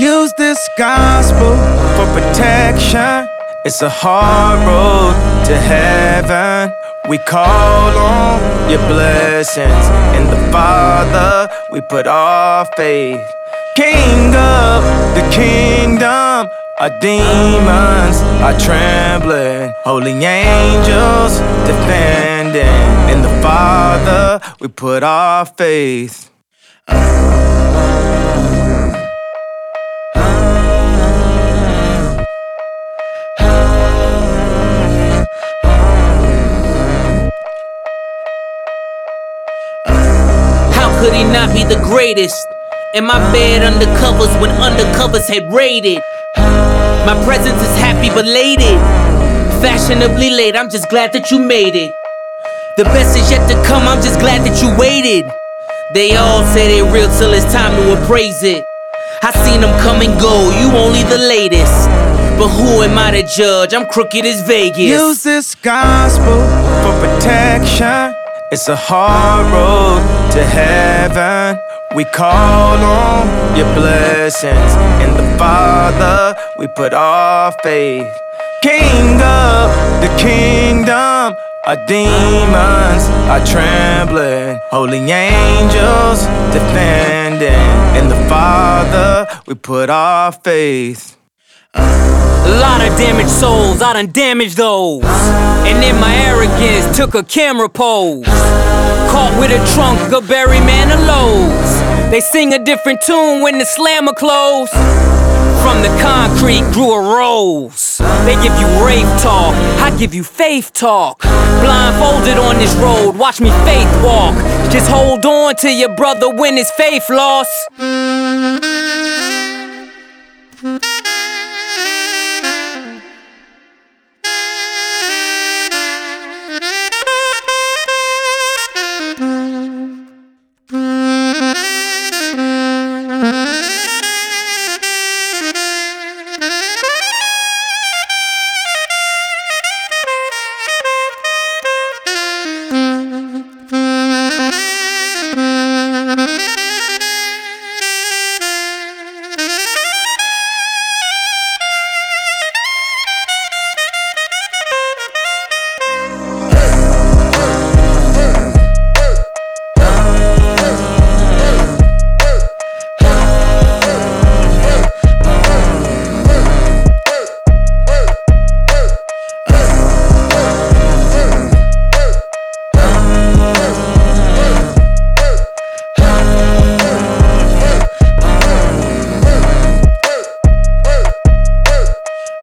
Use this gospel for protection. It's a hard road to heaven. We call on your blessings. In the Father, we put our faith. King of the kingdom, our demons are trembling. Holy angels defending. In the Father, we put our faith. Could he not be the greatest? In my bed undercovers when undercovers had raided. My presence is happy belated. Fashionably late, I'm just glad that you made it. The best is yet to come, I'm just glad that you waited. They all say they real till it's time to appraise it. I seen them come and go, you only the latest. But who am I to judge? I'm crooked as Vegas. Use this gospel for protection. It's a hard road to heaven. We call on your blessings. In the Father, we put our faith. King of the kingdom, our demons are trembling. Holy angels defending. In the Father, we put our faith. A lot of damaged souls, I done damaged those. And in my arrogance, took a camera pose. Caught with a trunk of Barry Manilow's. They sing a different tune when the slammer close. From the concrete grew a rose. They give you rave talk, I give you faith talk. Blindfolded on this road, watch me faith walk. Just hold on to your brother when his faith lost.